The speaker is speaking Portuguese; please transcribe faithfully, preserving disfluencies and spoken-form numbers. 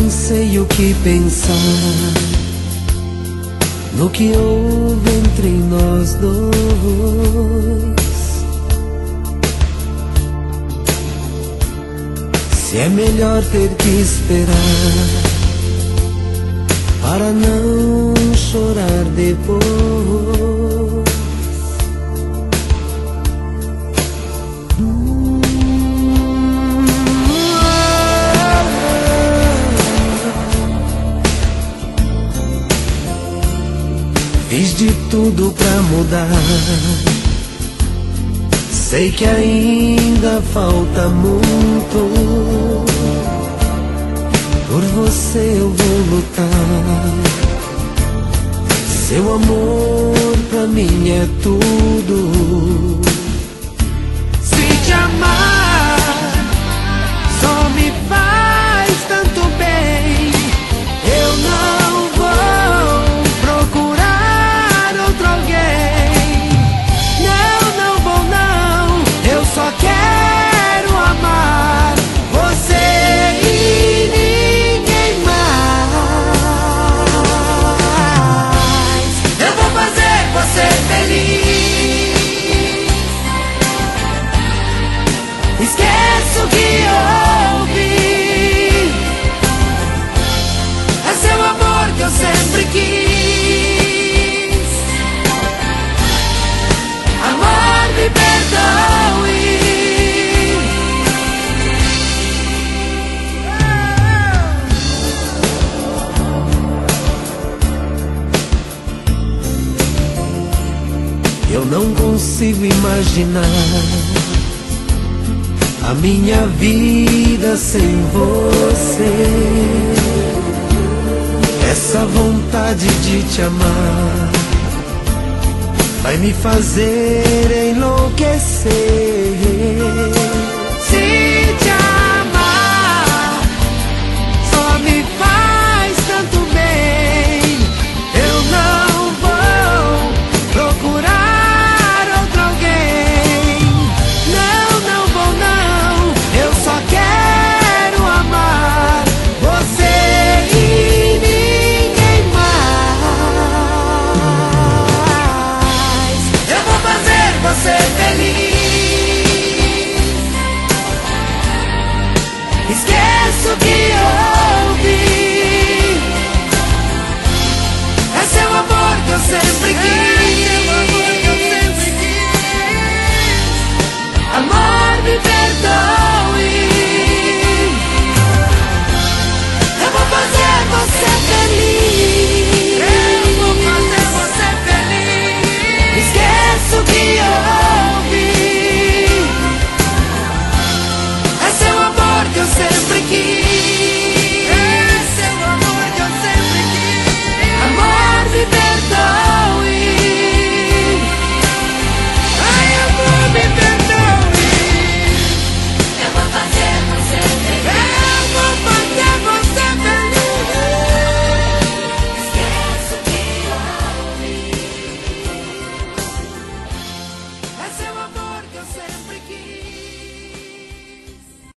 nem sei o que pensar no que houve entre nós dois. Se é melhor ter que esperar para não chorar depois. Hum, Fiz de tudo pra mudar. Sei que ainda falta muito. Por você eu vou lutar. Seu amor pra mim é tudo. Se te amar só me faz tanto bem, eu não vou procurar outro alguém. Não, não vou não, eu só quero amar você e ninguém mais. Eu vou fazer você feliz. Esqueça o que houve. É seu amor que eu sempre quis. Amor, me perdoe. Eu não consigo imaginar a minha vida sem você. Essa vontade de te amar vai me fazer enlouquecer. Se